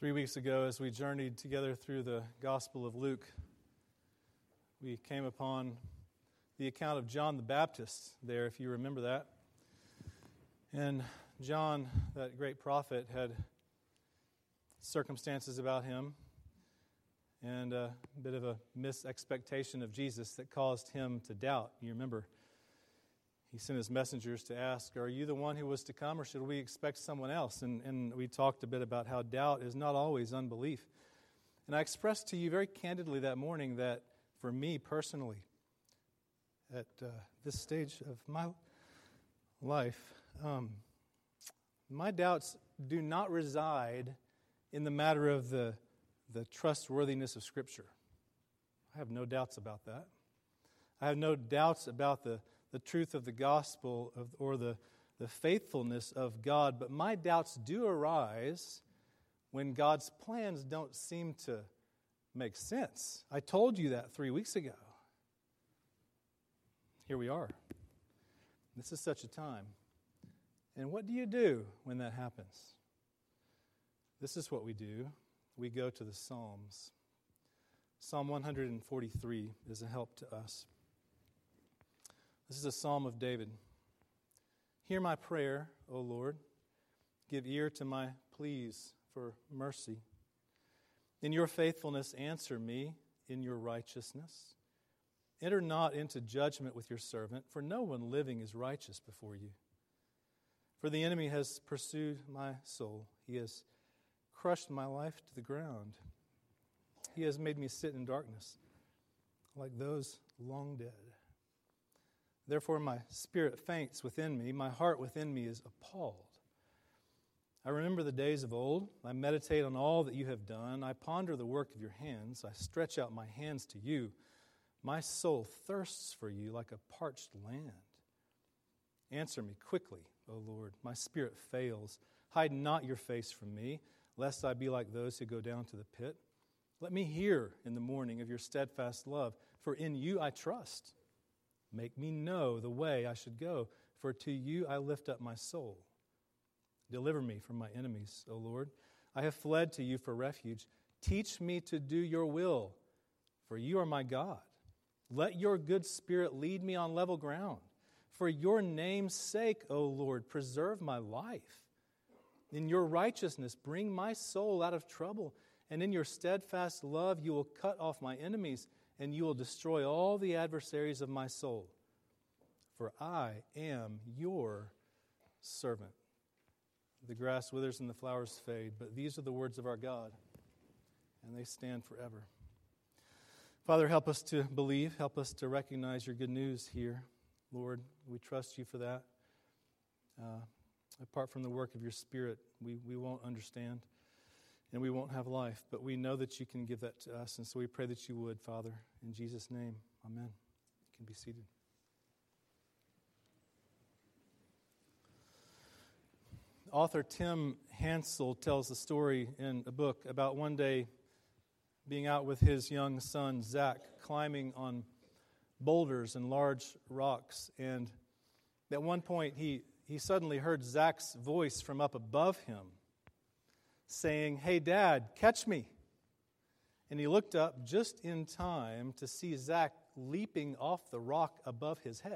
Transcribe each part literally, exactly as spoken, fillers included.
Three weeks ago, as we journeyed together through the Gospel of Luke, we came upon the account of John the Baptist there, if you remember that. And John, that great prophet, had circumstances about him and a bit of a misexpectation of Jesus that caused him to doubt. You remember, he sent his messengers to ask, "Are you the one who was to come, or should we expect someone else?" And, and we talked a bit about how doubt is not always unbelief. And I expressed to you very candidly that morning that for me personally, at uh, this stage of my life, um, my doubts do not reside in the matter of the, the trustworthiness of Scripture. I have no doubts about that. I have no doubts about the, the truth of the gospel of, or the, the faithfulness of God, but my doubts do arise when God's plans don't seem to make sense. I told you that three weeks ago. Here we are. This is such a time. And what do you do when that happens? This is what we do. We go to the Psalms. Psalm one forty-three is a help to us. This is a psalm of David. Hear my prayer, O Lord. Give ear to my pleas for mercy. In your faithfulness, answer me in your righteousness. Enter not into judgment with your servant, for no one living is righteous before you. For the enemy has pursued my soul. He has crushed my life to the ground. He has made me sit in darkness, like those long dead. Therefore my spirit faints within me. My heart within me is appalled. I remember the days of old. I meditate on all that you have done. I ponder the work of your hands. I stretch out my hands to you. My soul thirsts for you like a parched land. Answer me quickly, O Lord. My spirit fails. Hide not your face from me, lest I be like those who go down to the pit. Let me hear in the morning of your steadfast love, for in you I trust. Make me know the way I should go, for to you I lift up my soul. Deliver me from my enemies, O Lord. I have fled to you for refuge. Teach me to do your will, for you are my God. Let your good spirit lead me on level ground. For your name's sake, O Lord, preserve my life. In your righteousness, bring my soul out of trouble. And in your steadfast love, you will cut off my enemies, and you will destroy all the adversaries of my soul. For I am your servant. The grass withers and the flowers fade, but these are the words of our God, and they stand forever. Father, help us to believe. Help us to recognize your good news here. Lord, we trust you for that. Uh, apart from the work of your Spirit, we, we won't understand and we won't have life, but we know that you can give that to us, and so we pray that you would, Father. In Jesus' name, amen. You can be seated. Author Tim Hansel tells the story in a book about one day being out with his young son, Zach, climbing on boulders and large rocks. And at one point, he, he suddenly heard Zach's voice from up above him saying, "Hey, Dad, catch me." And he looked up just in time to see Zach leaping off the rock above his head.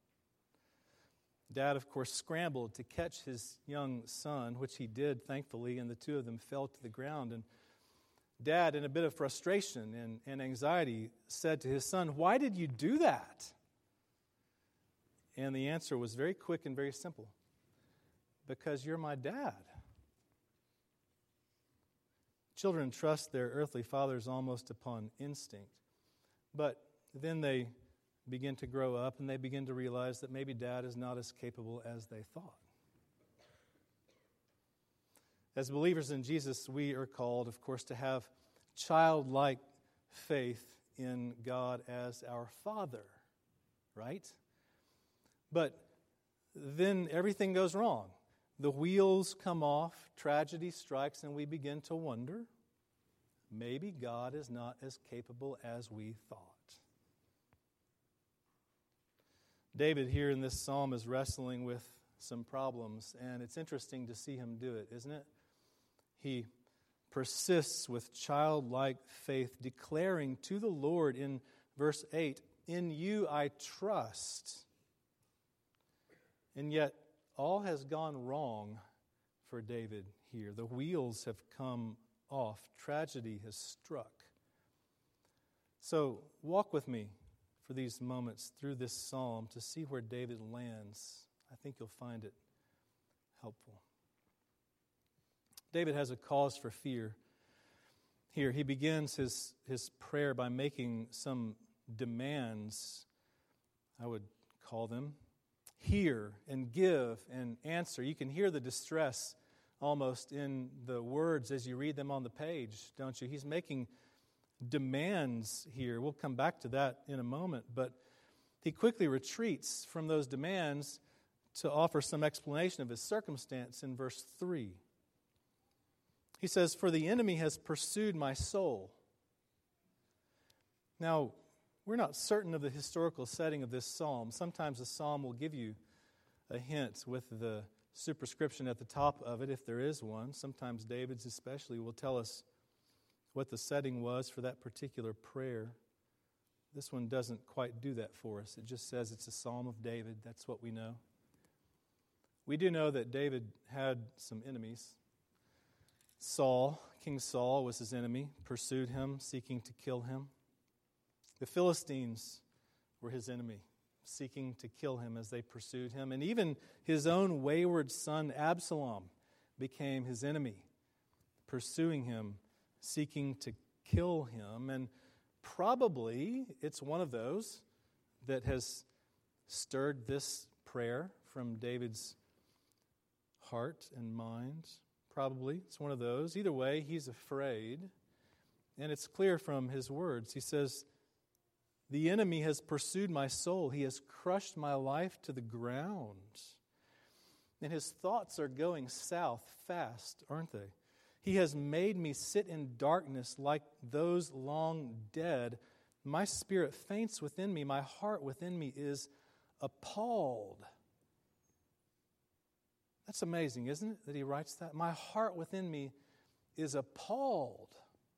Dad, of course, scrambled to catch his young son, which he did, thankfully, and the two of them fell to the ground. And Dad, in a bit of frustration and, and anxiety, said to his son, "Why did you do that?" And the answer was very quick and very simple. "Because you're my dad." Children trust their earthly fathers almost upon instinct. But then they begin to grow up and they begin to realize that maybe dad is not as capable as they thought. As believers in Jesus, we are called, of course, to have childlike faith in God as our Father, right? But then everything goes wrong. The wheels come off, tragedy strikes, and we begin to wonder, maybe God is not as capable as we thought. David here in this psalm is wrestling with some problems, and it's interesting to see him do it, isn't it? He persists with childlike faith, declaring to the Lord in verse eight, "In you I trust." And yet, all has gone wrong for David here. The wheels have come off. Tragedy has struck. So, walk with me for these moments through this psalm to see where David lands. I think you'll find it helpful. David has a cause for fear. Here, he begins his, his prayer by making some demands, I would call them. Hear and give and answer. You can hear the distress almost in the words as you read them on the page, don't you? He's making demands here. We'll come back to that in a moment, but he quickly retreats from those demands to offer some explanation of his circumstance in verse three. He says, "For the enemy has pursued my soul." Now, we're not certain of the historical setting of this psalm. Sometimes a psalm will give you a hint with the superscription at the top of it, if there is one. Sometimes David's especially will tell us what the setting was for that particular prayer. This one doesn't quite do that for us. It just says it's a psalm of David. That's what we know. We do know that David had some enemies. Saul, King Saul was his enemy, pursued him, seeking to kill him. The Philistines were his enemy, seeking to kill him as they pursued him. And even his own wayward son Absalom became his enemy, pursuing him, seeking to kill him. And probably it's one of those that has stirred this prayer from David's heart and mind. Probably it's one of those. Either way, he's afraid. And it's clear from his words. He says, "The enemy has pursued my soul. He has crushed my life to the ground." And his thoughts are going south fast, aren't they? "He has made me sit in darkness like those long dead. My spirit faints within me. My heart within me is appalled." That's amazing, isn't it, that he writes that? My heart within me is appalled.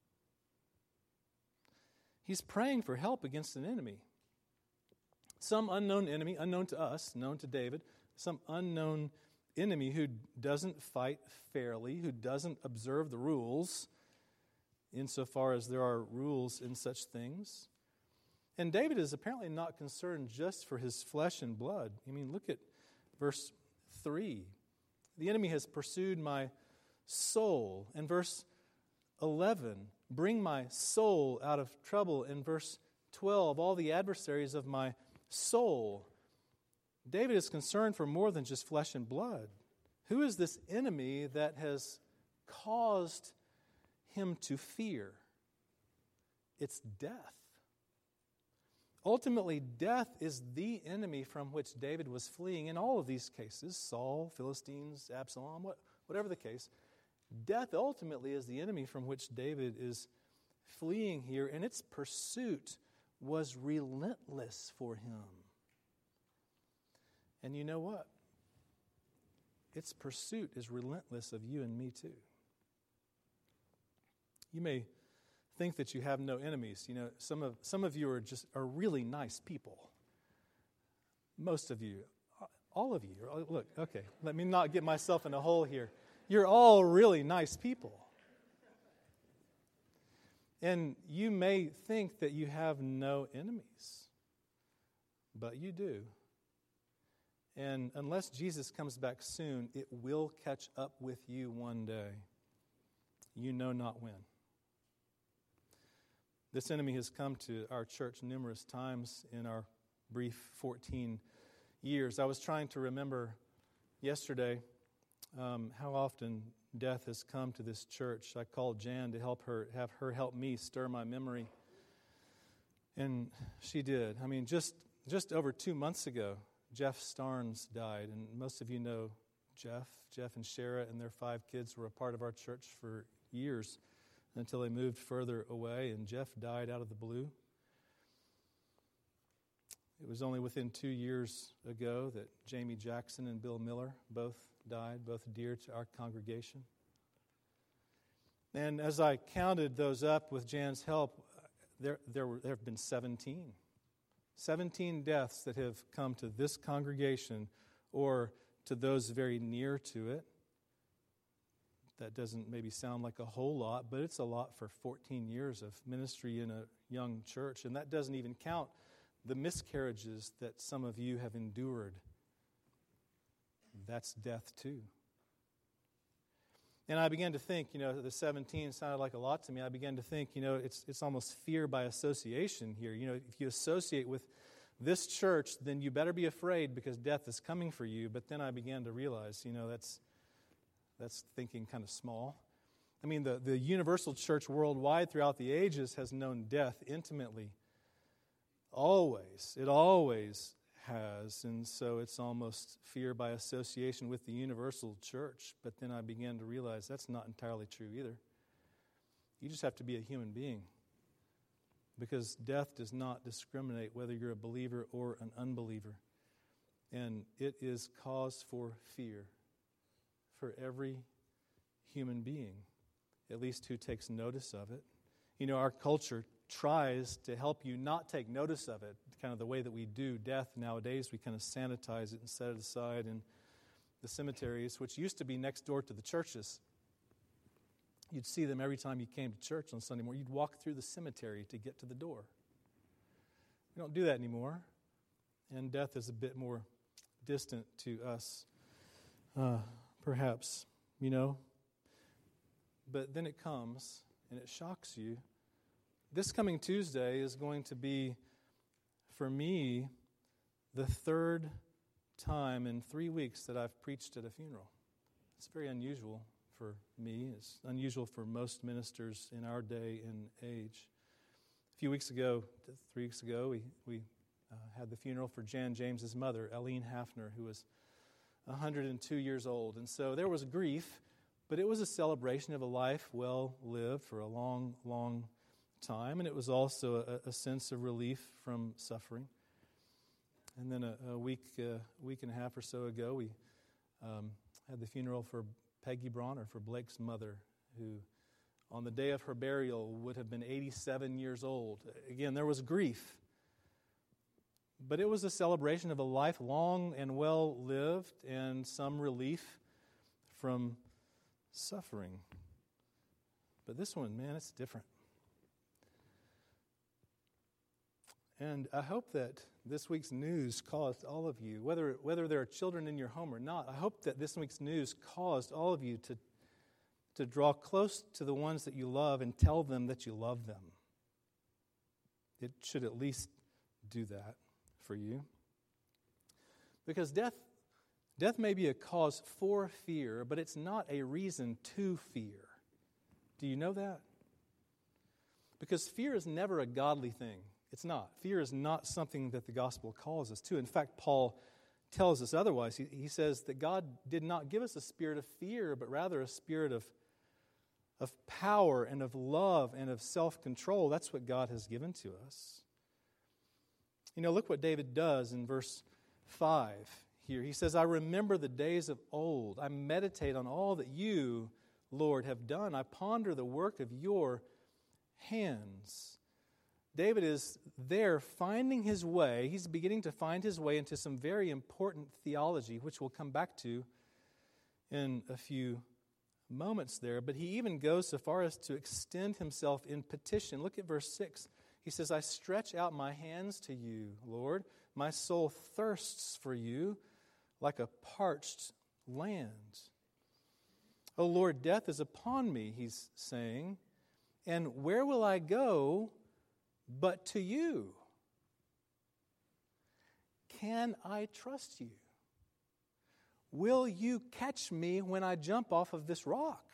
He's praying for help against an enemy. Some unknown enemy, unknown to us, known to David, some unknown enemy who doesn't fight fairly, who doesn't observe the rules, insofar as there are rules in such things. And David is apparently not concerned just for his flesh and blood. I mean, look at verse three. "The enemy has pursued my soul." And verse eleven, "Bring my soul out of trouble." In verse twelve, "All the adversaries of my soul." David is concerned for more than just flesh and blood. Who is this enemy that has caused him to fear? It's death. Ultimately, death is the enemy from which David was fleeing in all of these cases. Saul, Philistines, Absalom, what, whatever the case. Death ultimately is the enemy from which David is fleeing here, and its pursuit was relentless for him. And you know what? Its pursuit is relentless of you and me too. You may think that you have no enemies. You know, some of some of you are just are really nice people. Most of you, all of you. Look, okay, let me not get myself in a hole here. You're all really nice people. And you may think that you have no enemies, but you do. And unless Jesus comes back soon, it will catch up with you one day. You know not when. This enemy has come to our church numerous times in our brief fourteen years. I was trying to remember yesterday um, how often death has come to this church. I called Jan to help her, have her help me stir my memory. And she did. I mean, just just over two months ago, Jeff Starnes died. And most of you know Jeff. Jeff and Shara and their five kids were a part of our church for years until they moved further away, and Jeff died out of the blue. It was only within two years ago that Jamie Jackson and Bill Miller both died, both dear to our congregation. And as I counted those up with Jan's help, there, there, were, there have been seventeen. seventeen deaths that have come to this congregation or to those very near to it. That doesn't maybe sound like a whole lot, but it's a lot for fourteen years of ministry in a young church. And that doesn't even count the miscarriages that some of you have endured. That's death too. And I began to think, you know, the seventeen sounded like a lot to me. I began to think, you know, it's it's almost fear by association here. You know, if you associate with this church, then you better be afraid because death is coming for you. But then I began to realize, you know, that's that's thinking kind of small. I mean, the, the universal church worldwide throughout the ages has known death intimately. Always. It always has. And so it's almost fear by association with the universal church. But then I began to realize that's not entirely true either. You just have to be a human being. Because death does not discriminate whether you're a believer or an unbeliever. And it is cause for fear for every human being, at least who takes notice of it. You know, our culture tries to help you not take notice of it, kind of the way that we do death nowadays. We kind of sanitize it and set it aside in the cemeteries, which used to be next door to the churches. You'd see them every time you came to church on Sunday morning. You'd walk through the cemetery to get to the door. We don't do that anymore, and death is a bit more distant to us, uh, perhaps, you know. But then it comes, and it shocks you. This coming Tuesday is going to be, for me, the third time in three weeks that I've preached at a funeral. It's very unusual for me. It's unusual for most ministers in our day and age. A few weeks ago, three weeks ago, we, we uh, had the funeral for Jan James's mother, Eileen Hafner, who was one hundred two years old. And so there was grief, but it was a celebration of a life well lived for a long, long time. And it was also a, a sense of relief from suffering. And then a, a week, uh, week and a half or so ago, we um, had the funeral for Peggy Bronner, for Blake's mother, who on the day of her burial would have been eighty-seven years old. Again, there was grief, but it was a celebration of a life long and well lived and some relief from suffering. But this one, man, it's different. And I hope that this week's news caused all of you, whether whether there are children in your home or not, I hope that this week's news caused all of you to, to draw close to the ones that you love and tell them that you love them. It should at least do that for you. Because death, death may be a cause for fear, but it's not a reason to fear. Do you know that? Because fear is never a godly thing. It's not. Fear is not something that the gospel calls us to. In fact, Paul tells us otherwise. He, he says that God did not give us a spirit of fear, but rather a spirit of, of power and of love and of self-control. That's what God has given to us. You know, look what David does in verse five here. He says, I remember the days of old. I meditate on all that you, Lord, have done. I ponder the work of your hands. David is there finding his way. He's beginning to find his way into some very important theology, which we'll come back to in a few moments there. But he even goes so far as to extend himself in petition. Look at verse six. He says, I stretch out my hands to you, Lord. My soul thirsts for you like a parched land. O Lord, death is upon me, he's saying. And where will I go but to you? Can I trust you? Will you catch me when I jump off of this rock?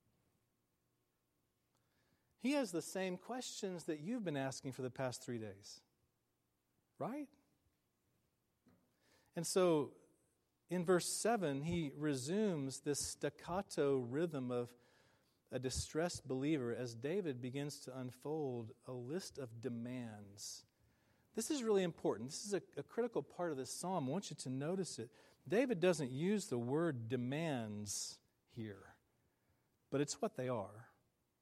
He has the same questions that you've been asking for the past three days. Right? And so in verse seven, he resumes this staccato rhythm of a distressed believer as David begins to unfold a list of demands. This is really important. This is a, a critical part of this psalm. I want you to notice it. David doesn't use the word demands here, but it's what they are.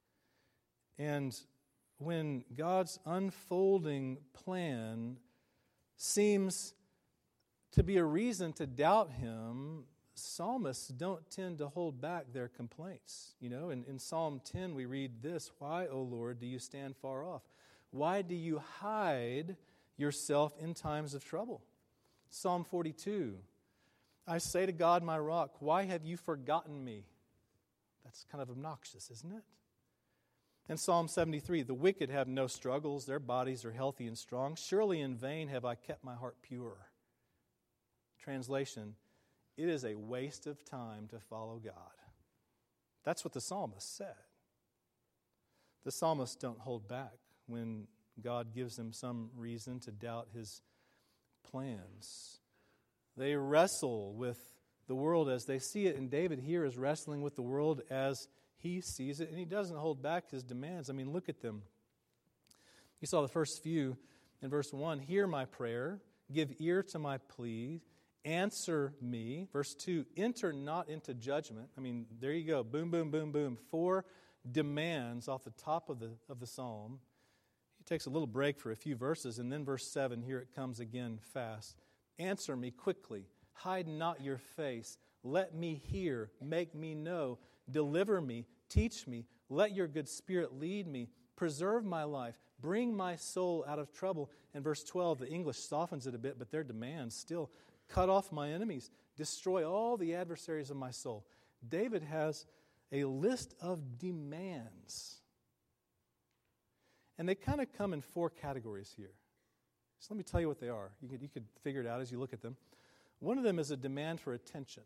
And when God's unfolding plan seems to be a reason to doubt him, psalmists don't tend to hold back their complaints. You know, in, in Psalm ten we read this, "Why, O Lord, do you stand far off? Why do you hide yourself in times of trouble?" Psalm forty-two, "I say to God, my rock, why have you forgotten me?" That's kind of obnoxious, isn't it? And Psalm seventy-three, "The wicked have no struggles, their bodies are healthy and strong. Surely in vain have I kept my heart pure." Translation, it is a waste of time to follow God. That's what the psalmist said. The psalmists don't hold back when God gives them some reason to doubt his plans. They wrestle with the world as they see it, and David here is wrestling with the world as he sees it, and he doesn't hold back his demands. I mean, look at them. You saw the first few in verse one, "Hear my prayer, give ear to my plea, answer me." Verse two, "Enter not into judgment." I mean, there you go. Boom, boom, boom, boom. Four demands off the top of the of the psalm. He takes a little break for a few verses, and then verse seven, here it comes again fast. "Answer me quickly. Hide not your face. Let me hear. Make me know. Deliver me. Teach me. Let your good spirit lead me. Preserve my life. Bring my soul out of trouble." And verse twelve, the English softens it a bit, but their demands still, "Cut off my enemies. Destroy all the adversaries of my soul." David has a list of demands. And they kind of come in four categories here. So let me tell you what they are. You could, you could figure it out as you look at them. One of them is a demand for attention.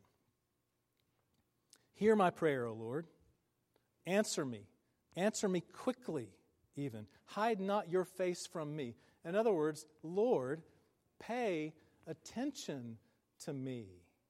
"Hear my prayer, O Lord. Answer me. Answer me quickly, even. Hide not your face from me." In other words, Lord, pay attention to me.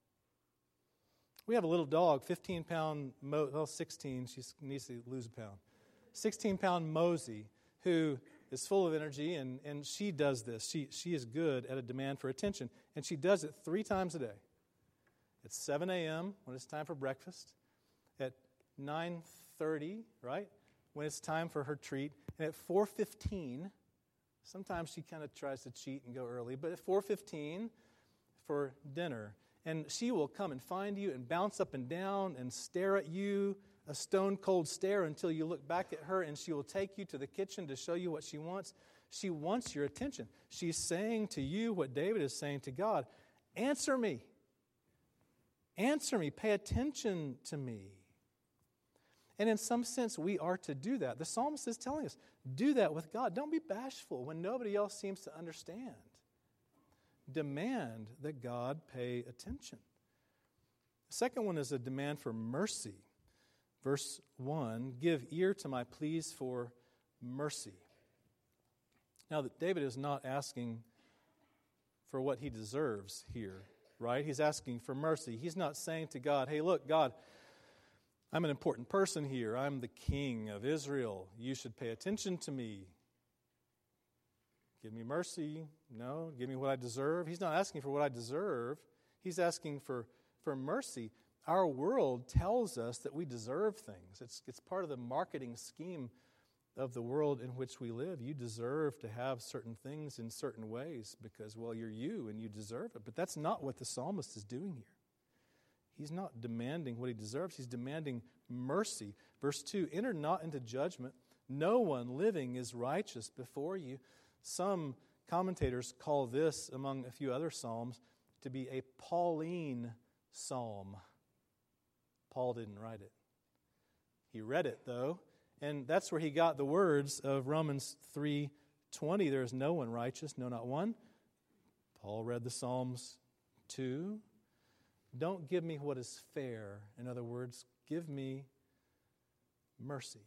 We have a little dog, fifteen-pound, Mo- well, sixteen, she needs to lose a pound. sixteen-pound Mosey, who is full of energy, and, and she does this. She, she is good at a demand for attention, and she does it three times a day. At seven a.m. when it's time for breakfast, at nine thirty, right, when it's time for her treat, and at four fifteen, sometimes she kind of tries to cheat and go early, but at four fifteen for dinner. And she will come and find you and bounce up and down and stare at you, a stone-cold stare, until you look back at her, and she will take you to the kitchen to show you what she wants. She wants your attention. She's saying to you what David is saying to God, "Answer me. Answer me. Pay attention to me." And in some sense, we are to do that. The psalmist is telling us, do that with God. Don't be bashful when nobody else seems to understand. Demand that God pay attention. The second one is a demand for mercy. Verse one, "Give ear to my pleas for mercy." Now, David is not asking for what he deserves here, right? He's asking for mercy. He's not saying to God, "Hey, look, God, I'm an important person here. I'm the king of Israel. You should pay attention to me. Give me mercy." No, give me what I deserve. He's not asking for what I deserve. He's asking for, for mercy. Our world tells us that we deserve things. It's, it's part of the marketing scheme of the world in which we live. You deserve to have certain things in certain ways because, well, you're you and you deserve it. But that's not what the psalmist is doing here. He's not demanding what he deserves. He's demanding mercy. Verse two, "Enter not into judgment. No one living is righteous before you." Some commentators call this, among a few other psalms, to be a Pauline psalm. Paul didn't write it. He read it, though, and that's where he got the words of Romans three twenty. "There is no one righteous, no, not one." Paul read the Psalms too. Don't give me what is fair. In other words, give me mercy.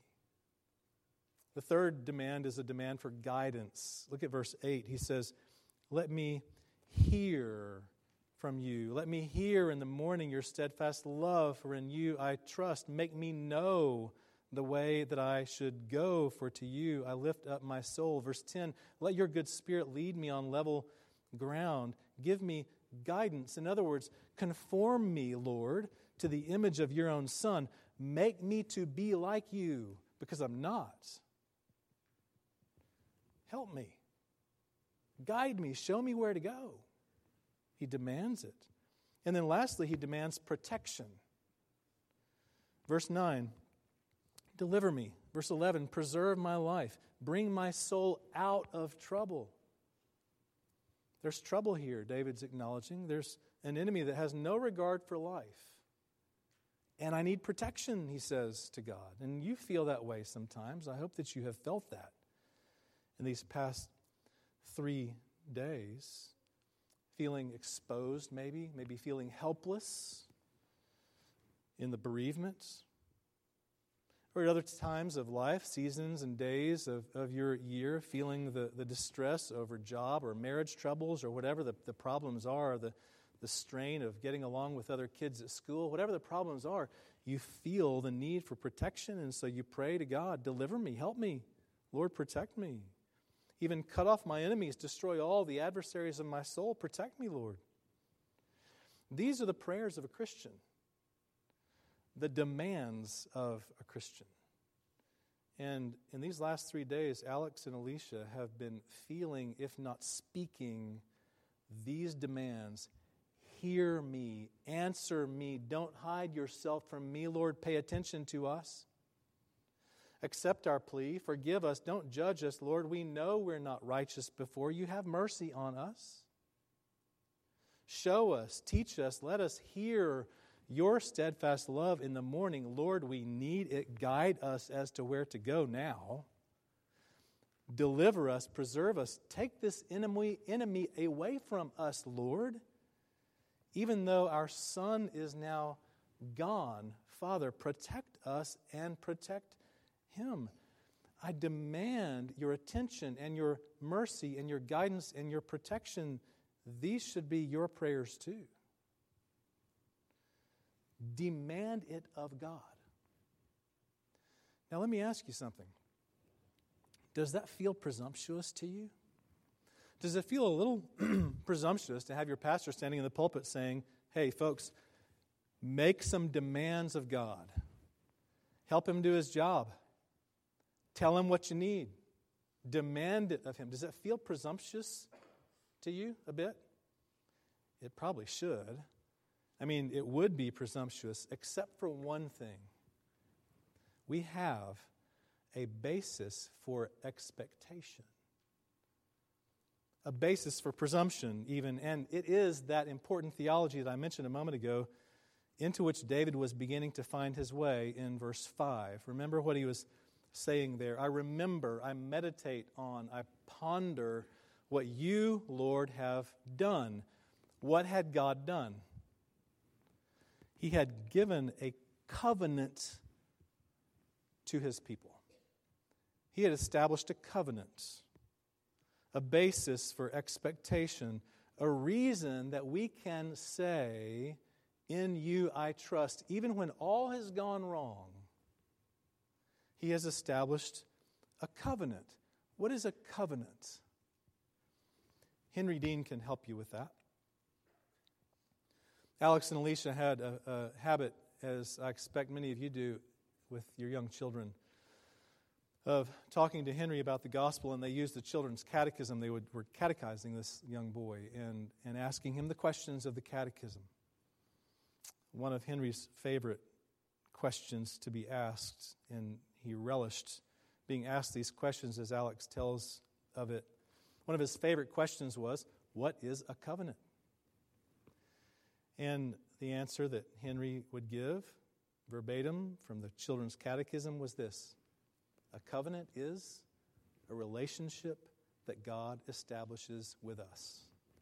The third demand is a demand for guidance. Look at verse eight. He says, "Let me hear from you. Let me hear in the morning your steadfast love, for in you I trust. Make me know the way that I should go, for to you I lift up my soul." Verse ten, "Let your good spirit lead me on level ground. Give me guidance." In other words, conform me, Lord, to the image of your own Son. Make me to be like you, because I'm not. Help me. Guide me. Show me where to go. He demands it. And then lastly, he demands protection. Verse nine, deliver me. Verse eleven, preserve my life. Bring my soul out of trouble. There's trouble here, David's acknowledging. There's an enemy that has no regard for life. And I need protection, he says to God. And you feel that way sometimes. I hope that you have felt that in these past three days. Feeling exposed, maybe, maybe feeling helpless in the bereavement. Or at other times of life, seasons and days of, of your year, feeling the, the distress over job or marriage troubles or whatever the, the problems are, the, the strain of getting along with other kids at school, whatever the problems are, you feel the need for protection, and so you pray to God, deliver me, help me, Lord, protect me. Even cut off my enemies, destroy all the adversaries of my soul, protect me, Lord. These are the prayers of a Christian, the demands of a Christian. And in these last three days, Alex and Alicia have been feeling, if not speaking, these demands. Hear me, answer me, don't hide yourself from me, Lord, pay attention to us. Accept our plea, forgive us, don't judge us, Lord. We know we're not righteous before you. Have mercy on us. Show us, teach us, let us hear your steadfast love in the morning. Lord, we need it. Guide us as to where to go now. Deliver us, preserve us. Take this enemy, enemy away from us, Lord. Even though our son is now gone, Father, protect us and protect him. I demand your attention and your mercy and your guidance and your protection. These should be your prayers too. Demand it of God. Now let me ask you something. Does that feel presumptuous to you? Does it feel a little presumptuous to have your pastor standing in the pulpit saying, hey folks, make some demands of God. Help him do his job. Tell him what you need. Demand it of him. Does it feel presumptuous to you a bit? It probably should. I mean, it would be presumptuous, except for one thing. We have a basis for expectation. A basis for presumption, even. And it is that important theology that I mentioned a moment ago, into which David was beginning to find his way in verse five. Remember what he was saying there. I remember, I meditate on, I ponder what you, Lord, have done. What had God done? He had given a covenant to his people. He had established a covenant, a basis for expectation, a reason that we can say, in you I trust, even when all has gone wrong. He has established a covenant. What is a covenant? Henry Dean can help you with that. Alex and Alicia had a, a habit, as I expect many of you do with your young children, of talking to Henry about the gospel, and they used the children's catechism. They would, were catechizing this young boy and, and asking him the questions of the catechism. One of Henry's favorite questions to be asked, and he relished being asked these questions as Alex tells of it. One of his favorite questions was, what is a covenant? And the answer that Henry would give, verbatim from the children's catechism, was this: a covenant is a relationship that God establishes with us.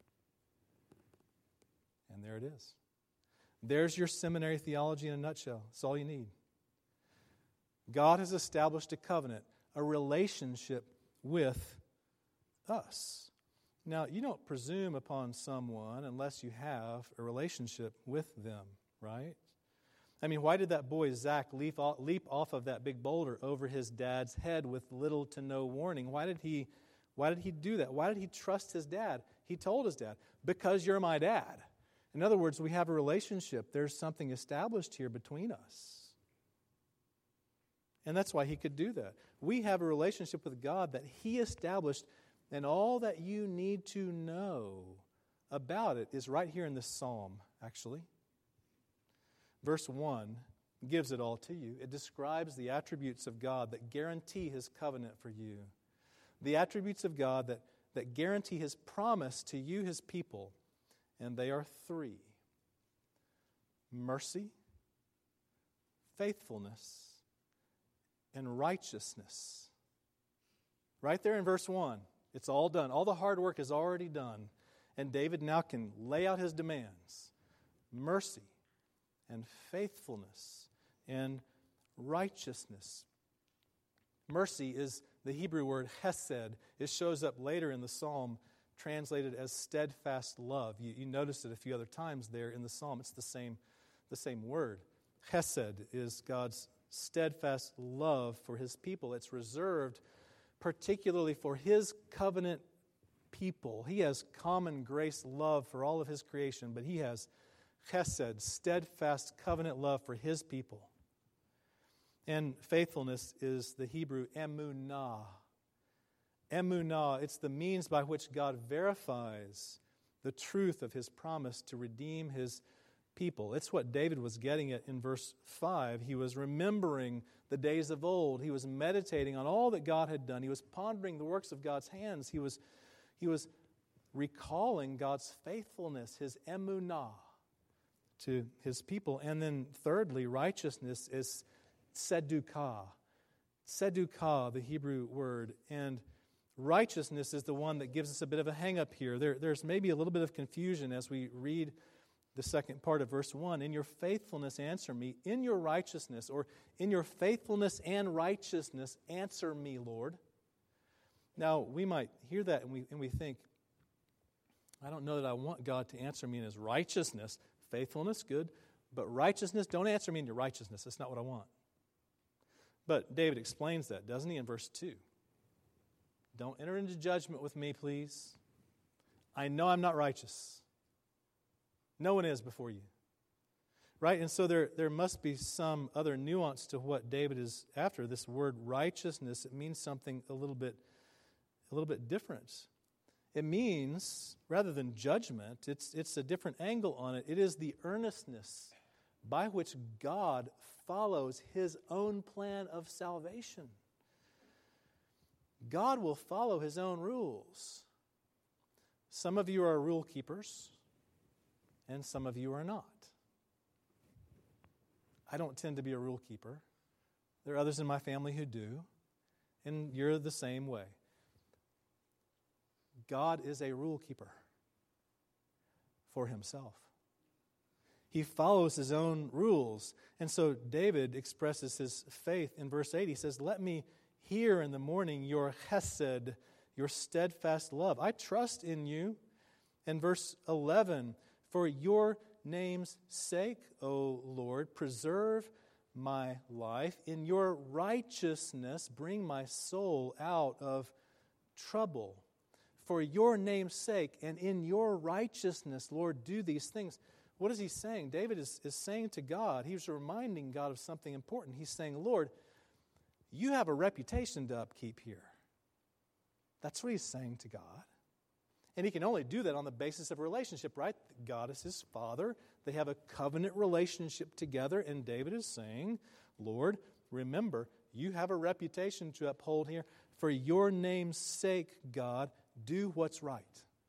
And there it is. There's your seminary theology in a nutshell. That's all you need. God has established a covenant, a relationship with us. Now, you don't presume upon someone unless you have a relationship with them, right? I mean, why did that boy, Zach, leap off, leap off of that big boulder over his dad's head with little to no warning? Why did he, why did he do that? Why did he trust his dad? He told his dad, because you're my dad. In other words, we have a relationship. There's something established here between us. And that's why he could do that. We have a relationship with God that he established And all that you need to know about it is right here in this psalm, actually. Verse one gives it all to you. It describes the attributes of God that guarantee His covenant for you. The attributes of God that, that guarantee His promise to you, His people. And they are three: mercy, faithfulness, and righteousness. Right there in verse one. It's all done. All the hard work is already done. And David now can lay out his demands. Mercy and faithfulness and righteousness. Mercy is the Hebrew word hesed. It shows up later in the psalm translated as steadfast love. You, you notice it a few other times there in the psalm. It's the same, the same word. Hesed is God's steadfast love for His people. It's reserved particularly for His covenant people. He has common grace love for all of His creation, but He has chesed, steadfast covenant love for His people. And faithfulness is the Hebrew emunah. Emunah, it's the means by which God verifies the truth of His promise to redeem His people. It's what David was getting at in verse five. He was remembering the days of old. He was meditating on all that God had done. He was pondering the works of God's hands. He was, he was recalling God's faithfulness, His emunah, to His people. And then thirdly, righteousness is tzedukah. Tzedukah, the Hebrew word. And righteousness is the one that gives us a bit of a hang-up here. There, there's maybe a little bit of confusion as we read the second part of verse one. In your faithfulness, answer me. In your righteousness, or in your faithfulness and righteousness, answer me, Lord. Now, we might hear that and we, and we think, I don't know that I want God to answer me in His righteousness. Faithfulness, good. But righteousness, don't answer me in your righteousness. That's not what I want. But David explains that, doesn't he, in verse two? Don't enter into judgment with me, please. I know I'm not righteous. No one is before you. Right? And so there, there must be some other nuance to what David is after. This word righteousness, it means something a little bit, a little bit different. It means, rather than judgment, it's, it's a different angle on it. It is the earnestness by which God follows His own plan of salvation. God will follow His own rules. Some of you are rule keepers, and some of you are not. I don't tend to be a rule keeper. There are others in my family who do, and you're the same way. God is a rule keeper for Himself. He follows His own rules. And so David expresses his faith in verse eight. He says, let me hear in the morning your chesed, your steadfast love. I trust in you. And verse eleven, for your name's sake, O Lord, preserve my life. In your righteousness, bring my soul out of trouble. For your name's sake and in your righteousness, Lord, do these things. What is he saying? David is, is saying to God, he's reminding God of something important. He's saying, Lord, you have a reputation to upkeep here. That's what he's saying to God. And he can only do that on the basis of a relationship, right? God is his father. They have a covenant relationship together. And David is saying, Lord, remember, you have a reputation to uphold here. For your name's sake, God, do what's right.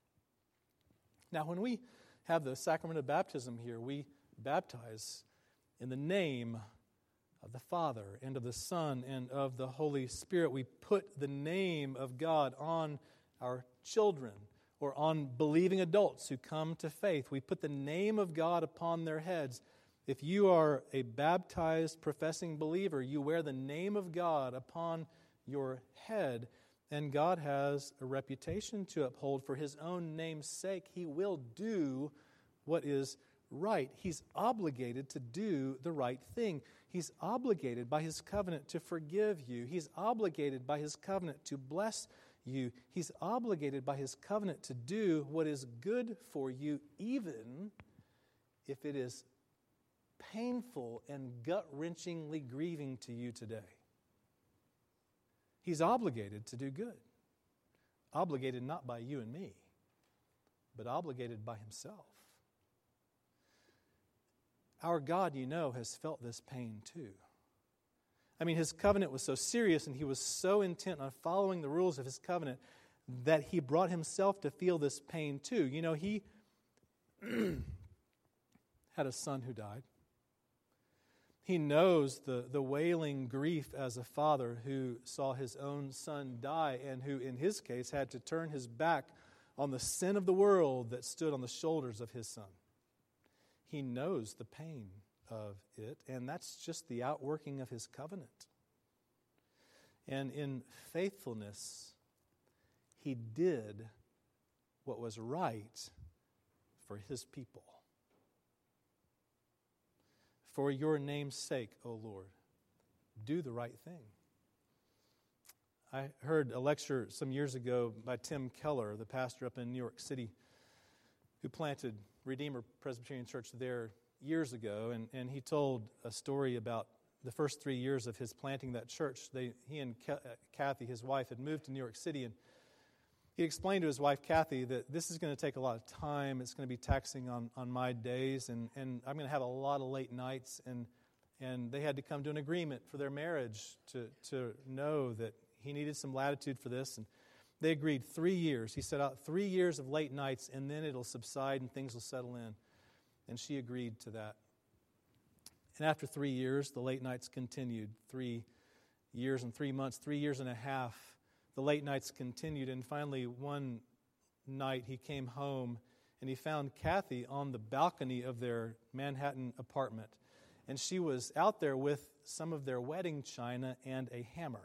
Now, when we have the sacrament of baptism here, we baptize in the name of the Father and of the Son and of the Holy Spirit. We put the name of God on our children or on believing adults who come to faith. We put the name of God upon their heads. If you are a baptized professing believer, you wear the name of God upon your head, and God has a reputation to uphold. For His own name's sake, He will do what is right. He's obligated to do the right thing. He's obligated by His covenant to forgive you. He's obligated by His covenant to bless you. He's obligated by His covenant to do what is good for you, even if it is painful and gut-wrenchingly grieving to you today. He's obligated to do good. obligated not by you and me, but obligated by himself. Our God, you know, has felt this pain too. I mean, his covenant was so serious and he was so intent on following the rules of his covenant that he brought himself to feel this pain too. You know, he had a son who died. He knows the, the wailing grief as a father who saw his own son die and who, in his case, had to turn his back on the sin of the world that stood on the shoulders of his son. He knows the pain of it, and that's just the outworking of his covenant. And in faithfulness, he did what was right for his people. For your name's sake, O Lord, do the right thing. I heard a lecture some years ago by Tim Keller, the pastor up in New York City, who planted Redeemer Presbyterian Church there years ago, and, and he told a story about the first three years of his planting that church. They, he and Kathy, his wife, had moved to New York City, and he explained to his wife, Kathy, that this is going to take a lot of time. It's going to be taxing on, on my days, and, and I'm going to have a lot of late nights. And and they had to come to an agreement for their marriage to, to know that he needed some latitude for this. And they agreed three years. He set out three years of late nights, and then it'll subside and things will settle in. And she agreed to that. And after three years, the late nights continued. Three years and three months, three years and a half. The late nights continued, and finally one night he came home and he found Kathy on the balcony of their Manhattan apartment. And she was out there with some of their wedding china and a hammer.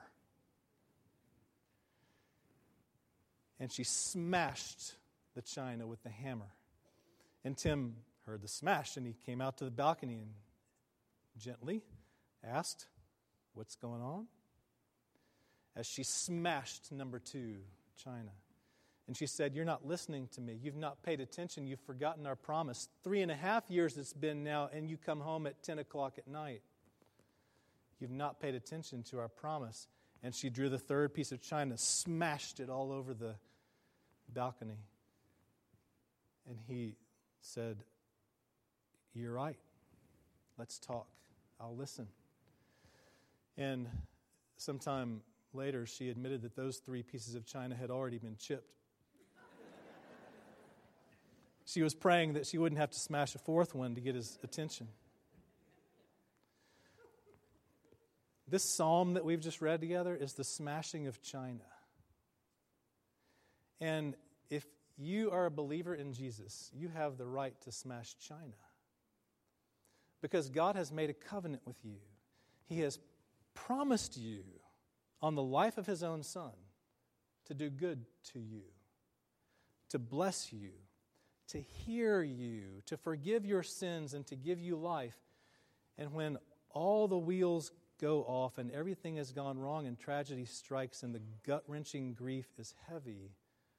And she smashed the china with the hammer. And Tim heard the smash, and he came out to the balcony and gently asked, "What's going on?" As she smashed number two china. And she said, "You're not listening to me. You've not paid attention. You've forgotten our promise. Three and a half years it's been now, and you come home at ten o'clock at night. You've not paid attention to our promise." And she drew the third piece of china, smashed it all over the balcony. And he said, "You're right. Let's talk. I'll listen." And sometime later, she admitted that those three pieces of china had already been chipped. She was praying that she wouldn't have to smash a fourth one to get his attention. This psalm that we've just read together is the smashing of china. And if you are a believer in Jesus, you have the right to smash china. Because God has made a covenant with you. He has promised you on the life of His own Son to do good to you, to bless you, to hear you, to forgive your sins, and to give you life. And when all the wheels go off and everything has gone wrong and tragedy strikes and the gut-wrenching grief is heavy,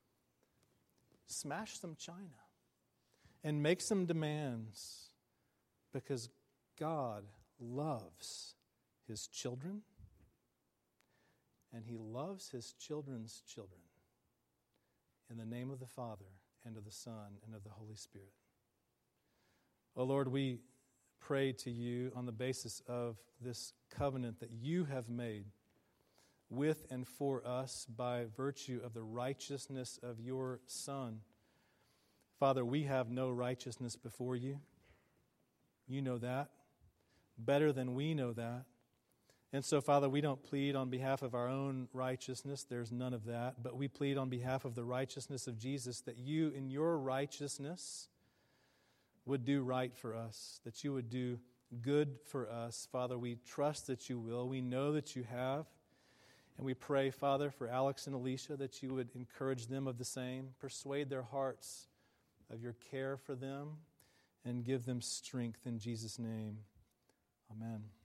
smash some china and make some demands, because God loves His children and He loves His children's children. In the name of the Father, and of the Son, and of the Holy Spirit. Oh Lord, we pray to you on the basis of this covenant that you have made with and for us by virtue of the righteousness of your Son. Father, we have no righteousness before you. You know that better than we know that. And so, Father, we don't plead on behalf of our own righteousness. There's none of that. But we plead on behalf of the righteousness of Jesus, that you, in your righteousness, would do right for us, that you would do good for us. Father, we trust that you will. We know that you have. And we pray, Father, for Alex and Alicia, that you would encourage them of the same, persuade their hearts of your care for them, and give them strength in Jesus' name. Amen.